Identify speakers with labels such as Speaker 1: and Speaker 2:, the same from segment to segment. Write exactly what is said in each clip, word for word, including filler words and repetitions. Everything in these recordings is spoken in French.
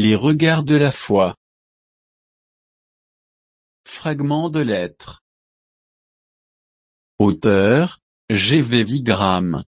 Speaker 1: Les regards de la foi. Fragment de lettre. Auteur, G V Vigram.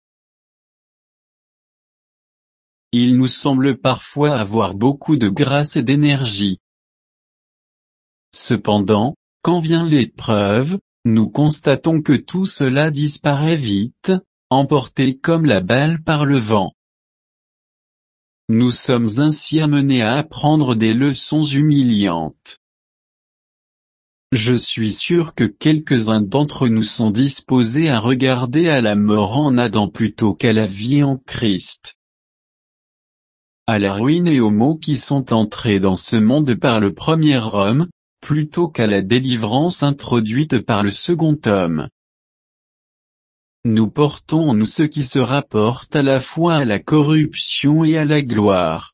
Speaker 1: Il nous semble parfois avoir beaucoup de grâce et d'énergie. Cependant, quand vient l'épreuve, nous constatons que tout cela disparaît vite, emporté comme la balle par le vent. Nous sommes ainsi amenés à apprendre des leçons humiliantes. Je suis sûr que quelques-uns d'entre nous sont disposés à regarder à la mort en Adam plutôt qu'à la vie en Christ. À la ruine et aux maux qui sont entrés dans ce monde par le premier homme, plutôt qu'à la délivrance introduite par le second homme. Nous portons en nous ce qui se rapporte à la fois à la corruption et à la gloire.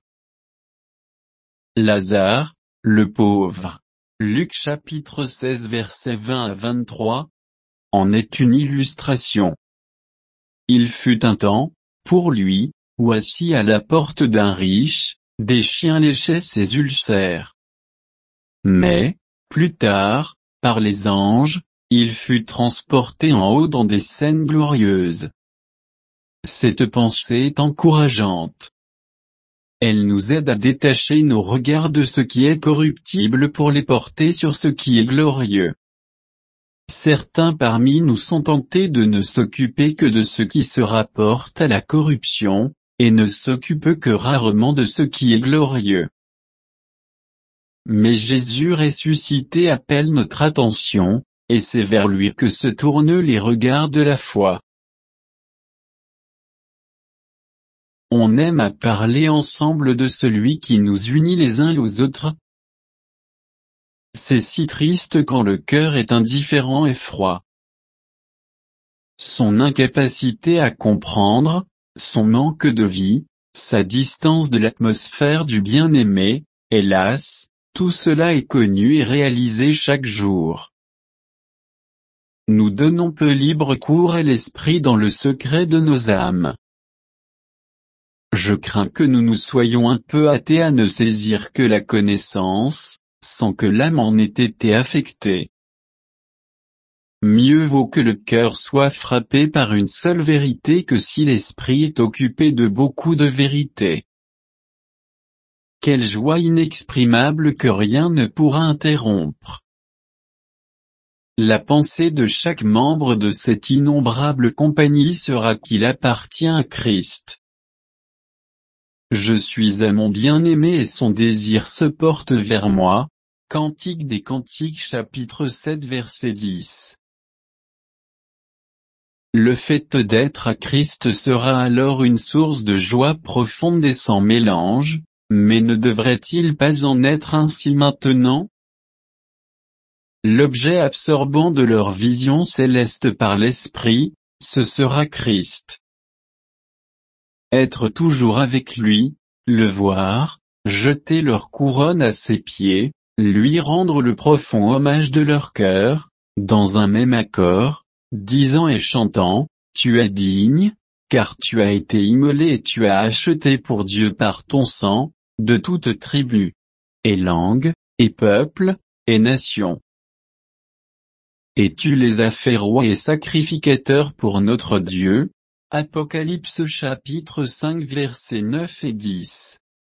Speaker 1: Lazare, le pauvre, Luc chapitre seize versets vingt à vingt-trois, en est une illustration. Il fut un temps, pour lui, où assis à la porte d'un riche, des chiens léchaient ses ulcères. Mais, plus tard, par les anges, il fut transporté en haut dans des scènes glorieuses. Cette pensée est encourageante. Elle nous aide à détacher nos regards de ce qui est corruptible pour les porter sur ce qui est glorieux. Certains parmi nous sont tentés de ne s'occuper que de ce qui se rapporte à la corruption, et ne s'occupent que rarement de ce qui est glorieux. Mais Jésus ressuscité appelle notre attention, et c'est vers lui que se tournent les regards de la foi. On aime à parler ensemble de celui qui nous unit les uns aux autres. C'est si triste quand le cœur est indifférent et froid. Son incapacité à comprendre, son manque de vie, sa distance de l'atmosphère du bien-aimé, hélas, tout cela est connu et réalisé chaque jour. Nous donnons peu libre cours à l'esprit dans le secret de nos âmes. Je crains que nous nous soyons un peu hâtés à ne saisir que la connaissance, sans que l'âme en ait été affectée. Mieux vaut que le cœur soit frappé par une seule vérité que si l'esprit est occupé de beaucoup de vérités. Quelle joie inexprimable que rien ne pourra interrompre. La pensée de chaque membre de cette innombrable compagnie sera qu'il appartient à Christ. Je suis à mon bien-aimé et son désir se porte vers moi. Cantique des Cantiques chapitre sept verset dix. Le fait d'être à Christ sera alors une source de joie profonde et sans mélange, mais ne devrait-il pas en être ainsi maintenant? L'objet absorbant de leur vision céleste par l'Esprit, ce sera Christ. Être toujours avec lui, le voir, jeter leur couronne à ses pieds, lui rendre le profond hommage de leur cœur, dans un même accord, disant et chantant, tu es digne, car tu as été immolé et tu as acheté pour Dieu par ton sang, de toute tribu, et langue, et peuple, et nation. Et tu les as fait rois et sacrificateurs pour notre Dieu. Apocalypse chapitre cinq versets neuf et dix.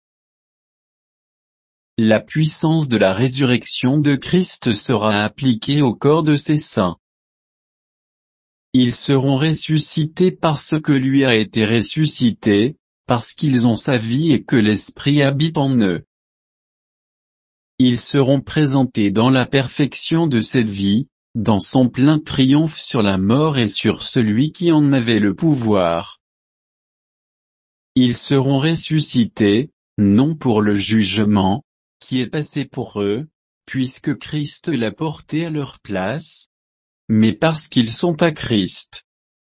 Speaker 1: La puissance de la résurrection de Christ sera appliquée au corps de ses saints. Ils seront ressuscités parce que lui a été ressuscité, parce qu'ils ont sa vie et que l'Esprit habite en eux. Ils seront présentés dans la perfection de cette vie, dans son plein triomphe sur la mort et sur celui qui en avait le pouvoir. Ils seront ressuscités, non pour le jugement, qui est passé pour eux, puisque Christ l'a porté à leur place, mais parce qu'ils sont à Christ.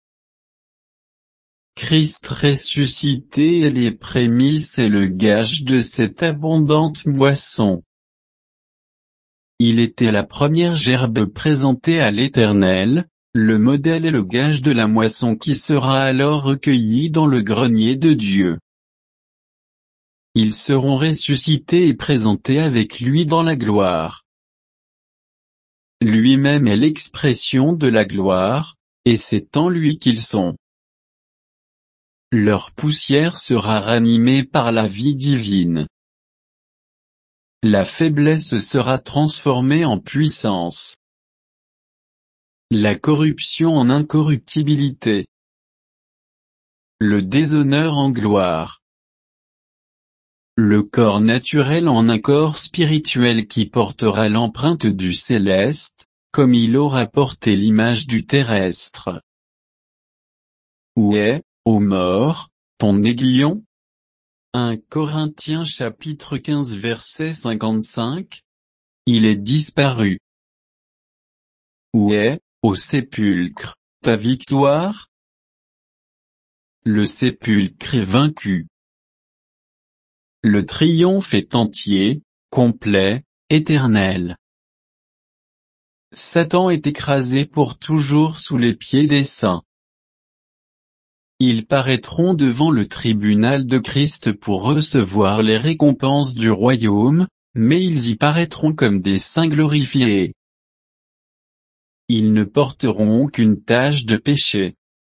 Speaker 1: Christ ressuscité est les prémices et le gage de cette abondante moisson. Il était la première gerbe présentée à l'Éternel, le modèle et le gage de la moisson qui sera alors recueillie dans le grenier de Dieu. ils seront ressuscités et présentés avec lui dans la gloire. Lui-même est l'expression de la gloire, et c'est en lui qu'ils sont. Leur poussière sera ranimée par la vie divine. La faiblesse sera transformée en puissance. La corruption en incorruptibilité. Le déshonneur en gloire. Le corps naturel en un corps spirituel qui portera l'empreinte du céleste, comme il aura porté l'image du terrestre. Où est, ô mort, ton aiguillon? un Corinthiens chapitre quinze verset cinquante-cinq. Il est disparu. Où est, ô sépulcre, ta victoire? Le sépulcre est vaincu. Le triomphe est entier, complet, éternel. Satan est écrasé pour toujours sous les pieds des saints. Ils paraîtront devant le tribunal de Christ pour recevoir les récompenses du royaume, mais ils y paraîtront comme des saints glorifiés. Ils ne porteront aucune tache de péché.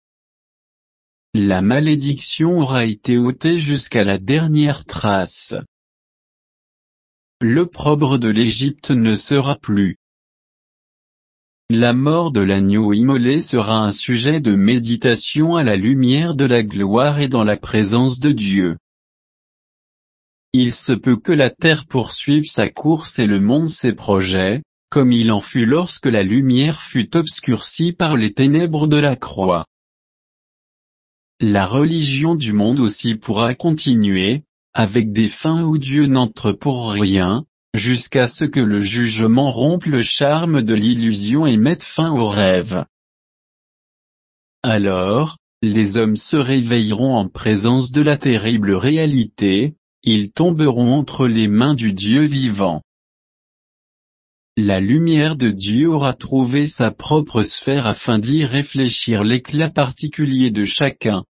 Speaker 1: La malédiction aura été ôtée jusqu'à la dernière trace. L'opprobre de l'Égypte ne sera plus. La mort de l'agneau immolé sera un sujet de méditation à la lumière de la gloire et dans la présence de Dieu. Il se peut que la terre poursuive sa course et le monde ses projets, comme il en fut lorsque la lumière fut obscurcie par les ténèbres de la croix. La religion du monde aussi pourra continuer, avec des fins où Dieu n'entre pour rien, jusqu'à ce que le jugement rompe le charme de l'illusion et mette fin au rêve. Alors, les hommes se réveilleront en présence de la terrible réalité, ils tomberont entre les mains du Dieu vivant. La lumière de Dieu aura trouvé sa propre sphère afin d'y réfléchir l'éclat particulier de chacun.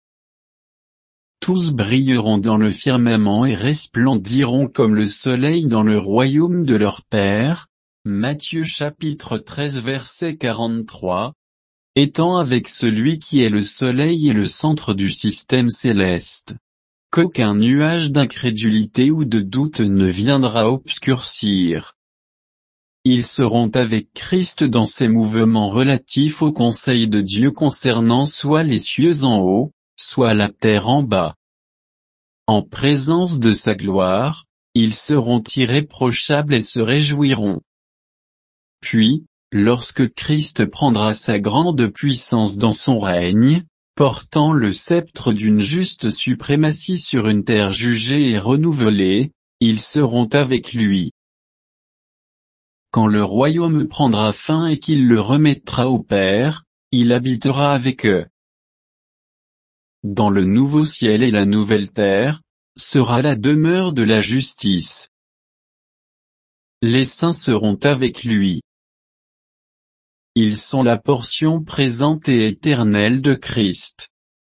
Speaker 1: Tous brilleront dans le firmament et resplendiront comme le soleil dans le royaume de leur Père. Matthieu chapitre treize verset quarante-trois. Étant avec celui qui est le soleil et le centre du système céleste. Qu'aucun nuage d'incrédulité ou de doute ne viendra obscurcir. Ils seront avec Christ dans ses mouvements relatifs au conseil de Dieu concernant soit les cieux en haut, soit la terre en bas. En présence de sa gloire, ils seront irréprochables et se réjouiront. Puis, lorsque Christ prendra sa grande puissance dans son règne, portant le sceptre d'une juste suprématie sur une terre jugée et renouvelée, ils seront avec lui. Quand le royaume prendra fin et qu'il le remettra au Père, il habitera avec eux. Dans le nouveau ciel et la nouvelle terre, sera la demeure de la justice. Les saints seront avec lui. Ils sont la portion présente et éternelle de Christ.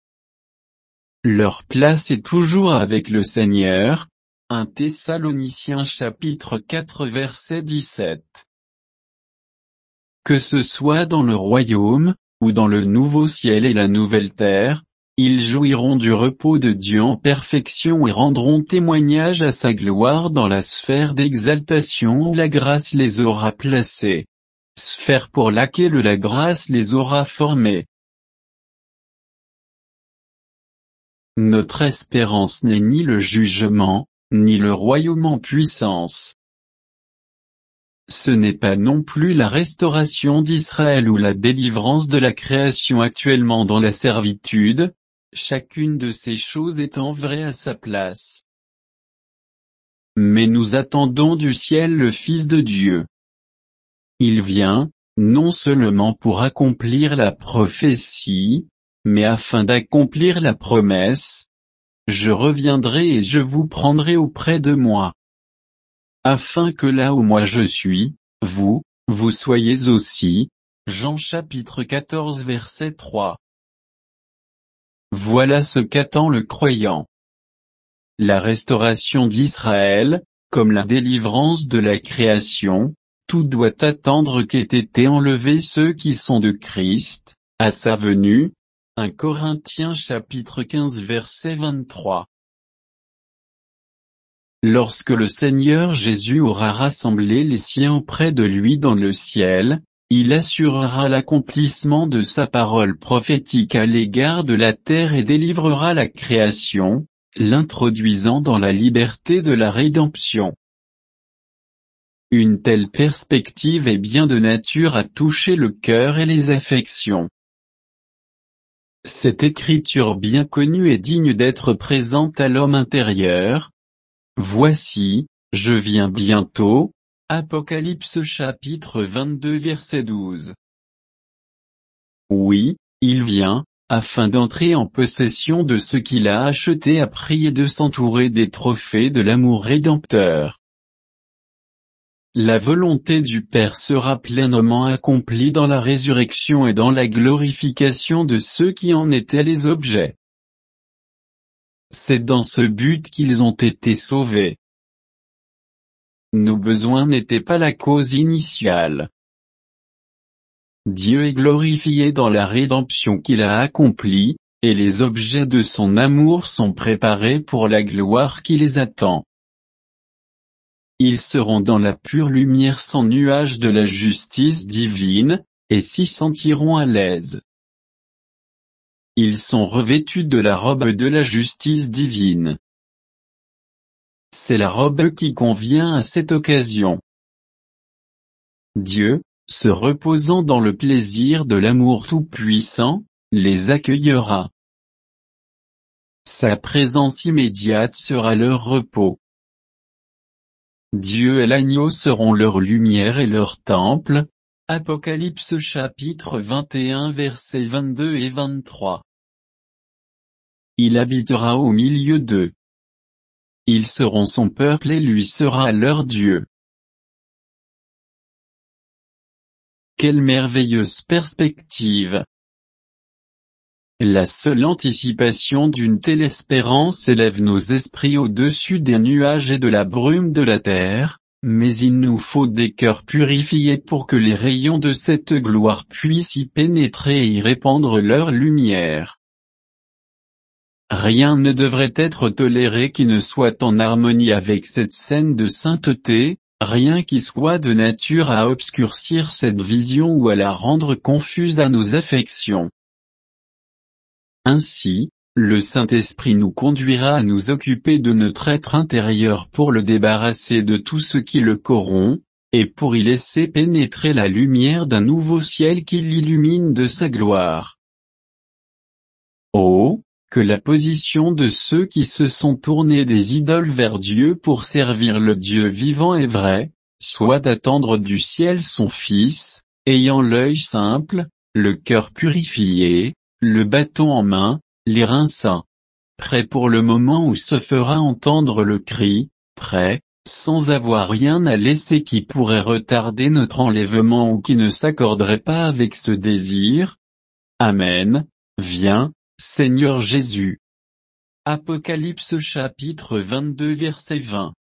Speaker 1: Leur place est toujours avec le Seigneur. un Thessaloniciens chapitre quatre verset dix-sept. Que ce soit dans le royaume, ou dans le nouveau ciel et la nouvelle terre, ils jouiront du repos de Dieu en perfection et rendront témoignage à sa gloire dans la sphère d'exaltation où la grâce les aura placés. Sphère pour laquelle la grâce les aura formés. Notre espérance n'est ni le jugement, ni le royaume en puissance. Ce n'est pas non plus la restauration d'Israël ou la délivrance de la création actuellement dans la servitude, chacune de ces choses étant vraie à sa place. Mais nous attendons du ciel le Fils de Dieu. Il vient, non seulement pour accomplir la prophétie, mais afin d'accomplir la promesse. Je reviendrai et je vous prendrai auprès de moi. Afin que là où moi je suis, vous, vous soyez aussi. Jean chapitre quatorze verset trois. Voilà ce qu'attend le croyant. la restauration d'Israël, comme la délivrance de la création, tout doit attendre qu'aient été enlevés ceux qui sont de Christ, à sa venue. un Corinthiens chapitre quinze verset vingt-trois. Lorsque le Seigneur Jésus aura rassemblé les siens auprès de lui dans le ciel, il assurera l'accomplissement de sa parole prophétique à l'égard de la terre et délivrera la création, l'introduisant dans la liberté de la rédemption. Une telle perspective est bien de nature à toucher le cœur et les affections. Cette écriture bien connue est digne d'être présente à l'homme intérieur. Voici, je viens bientôt. Apocalypse chapitre vingt-deux verset douze. Oui, il vient, afin d'entrer en possession de ce qu'il a acheté à prix et de s'entourer des trophées de l'amour rédempteur. La volonté du Père sera pleinement accomplie dans la résurrection et dans la glorification de ceux qui en étaient les objets. C'est dans ce but qu'ils ont été sauvés. Nos besoins n'étaient pas la cause initiale. Dieu est glorifié dans la rédemption qu'il a accomplie, et les objets de son amour sont préparés pour la gloire qui les attend. Ils seront dans la pure lumière sans nuage de la justice divine, et s'y sentiront à l'aise. Ils sont revêtus de la robe de la justice divine. C'est la robe qui convient à cette occasion. Dieu, se reposant dans le plaisir de l'amour tout-puissant, les accueillera. Sa présence immédiate sera leur repos. Dieu et l'agneau seront leur lumière et leur temple. Apocalypse chapitre vingt et un versets vingt-deux et vingt-trois. Il habitera au milieu d'eux. Ils seront son peuple et lui sera leur Dieu. Quelle merveilleuse perspective! La seule anticipation d'une telle espérance élève nos esprits au-dessus des nuages et de la brume de la terre, mais il nous faut des cœurs purifiés pour que les rayons de cette gloire puissent y pénétrer et y répandre leur lumière. Rien ne devrait être toléré qui ne soit en harmonie avec cette scène de sainteté, rien qui soit de nature à obscurcir cette vision ou à la rendre confuse à nos affections. Ainsi, le Saint-Esprit nous conduira à nous occuper de notre être intérieur pour le débarrasser de tout ce qui le corrompt, et pour y laisser pénétrer la lumière d'un nouveau ciel qui l'illumine de sa gloire. Oh, que la position de ceux qui se sont tournés des idoles vers Dieu pour servir le Dieu vivant et vrai, soit d'attendre du ciel son Fils, ayant l'œil simple, le cœur purifié, le bâton en main, les reins saints. Prêt pour le moment où se fera entendre le cri, prêt, sans avoir rien à laisser qui pourrait retarder notre enlèvement ou qui ne s'accorderait pas avec ce désir. Amen. Viens, Seigneur Jésus. Apocalypse chapitre vingt-deux verset vingt.